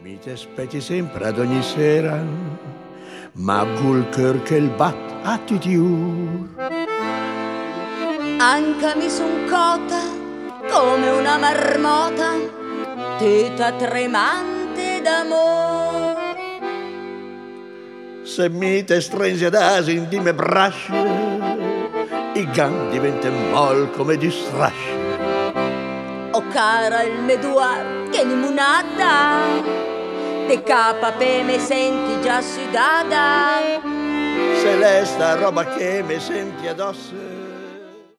Mi ti aspetti sempre ad ogni sera, ma col cœur che il bat a titiur. Anche mi son cota come una marmota, tutta tremante d'amor. Se mi te stringi ad asin di me braccia, i gan diventa mol come di strascia. O cara il meduar che ni munata, de capa pe me senti già sudata. Se l'è sta roba che mi senti addosso,